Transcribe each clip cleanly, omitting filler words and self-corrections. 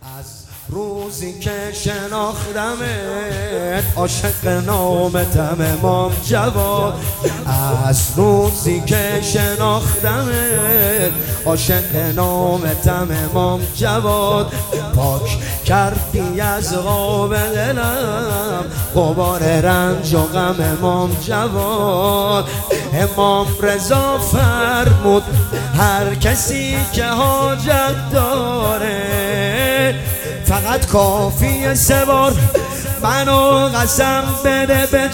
از روزی که شناختمت عاشق نامتم امام جواد. از روزی که شناختمت عاشق نامتم امام جواد. پاک کردی از غاب دلم غبار رنج و غم امام جواد. امام رضا فرمود هر کسی که حاجت داره فقط کافیه 3 بار منو قسم بده به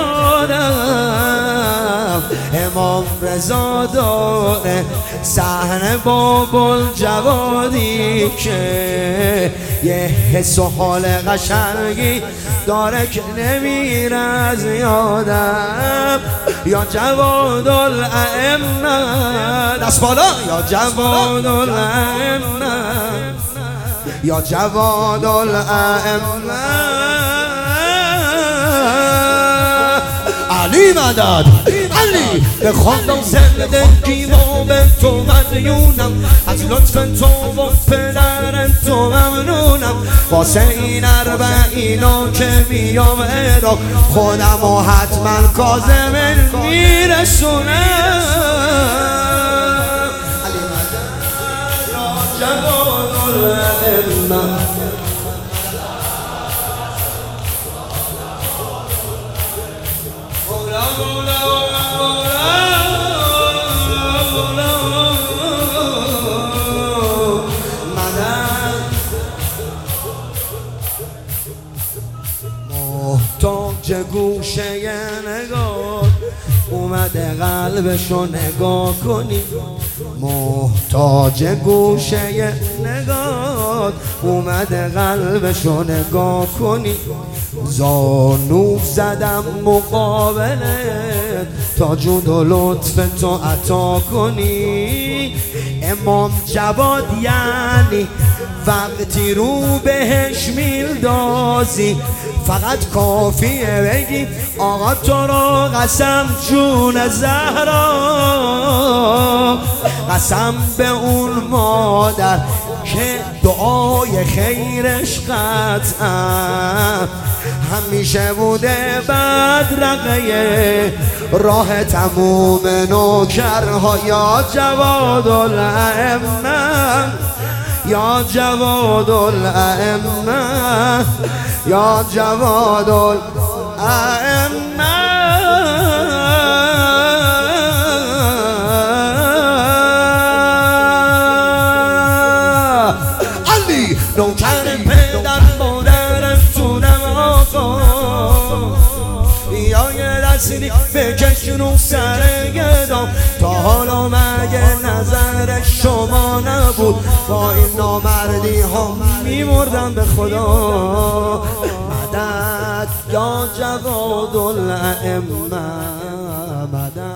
جوادم. امام رضا داره صحنه بابل جوادی که یه حس و حال قشنگی داره که نمیره از یادم. یا جواد الائمه دست بالا، یا جواد الائمه، یا جواد الائمه. علی مدد علی بخواندم زندگی و به تو مدیونم، از لطف تو و پدر تو ممنونم. واسه این 40 که میام ادا خودم و حتما کاظم میرسونم. علی مدد یا جواد الائمه. محتاج گوشه نگاه اومده قلبشو نگاه کنی. محتاج گوشه نگاه اومده قلبشو نگاه کنی. زانو زدم مقابلت تا جود و لطف تو عطا کنی. امام جواد یعنی وقتی رو بهش میندازی فقط کافیه بگی آقا تو رو قسم جون زهرا، قسم به اون مادر که دعای خیرش قطعا همیشه بوده بدرقه راه تموم نوکرها. یا جواد الائمه، یا جواد الائمه، یا جواد الائمه. علی نوکر پدر مادرم تونم آقا، یا یه دستی بکشون سر گدام. تا حالا مگه نظر شما نبود با این نامردی ها میمردم به خدا. مدد یا جواد الائمه، مدد.